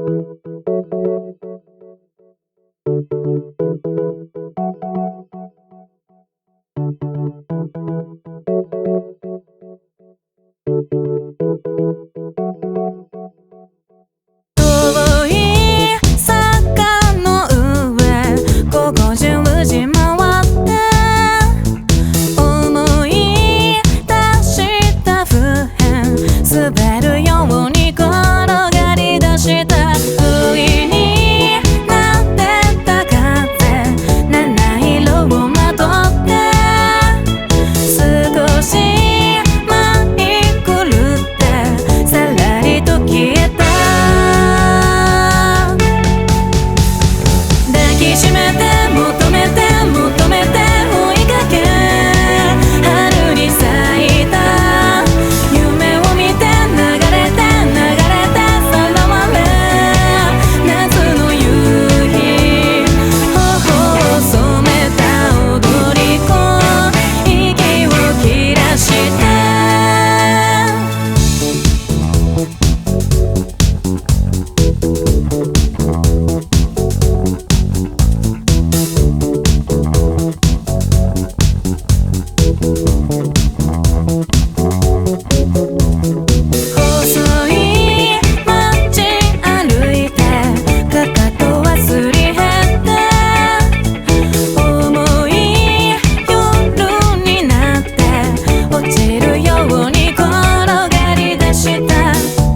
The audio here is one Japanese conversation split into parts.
遠い坂の上午後10時回って思い出した不変滑るように転がり出した不意になってた風七色をまとって少し舞い狂ってさらりと消えた抱きしめて求めて求めて追いかけ春に咲いた夢を見て流れて流れてさらわれ夏の夕日頬を染めた踊り子息を切らして細い街歩いてかかとはすり減って重い夜になって落ちるように転がり出した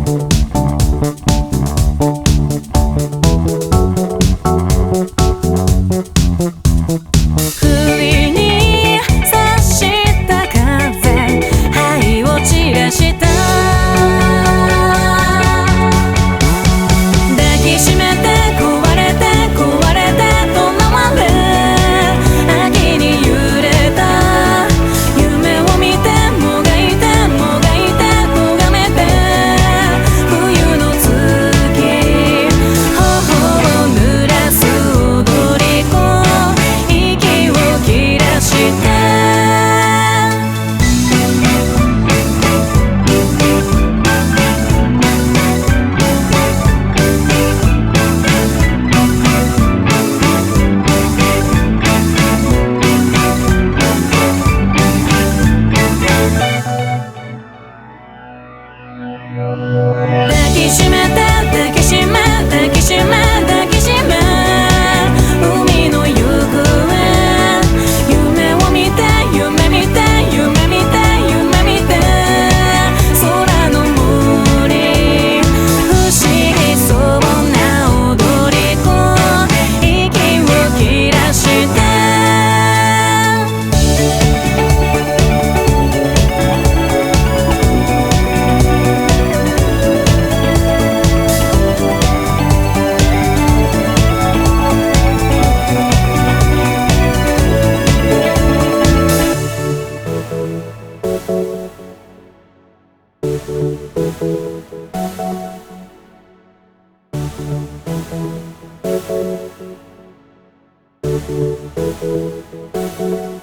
不意に差した風灰を散らした抱きしめて壊れて壊れてとらわれ秋に揺れた夢を見てもがいてもがいて咎めて冬の月頬を濡らす踊り子息を切らして抱きしめて抱きしめ抱きしめ抱きしめ海の行方夢を見て夢見て夢見て夢見て空の森不思議そうな踊り子息を切らして「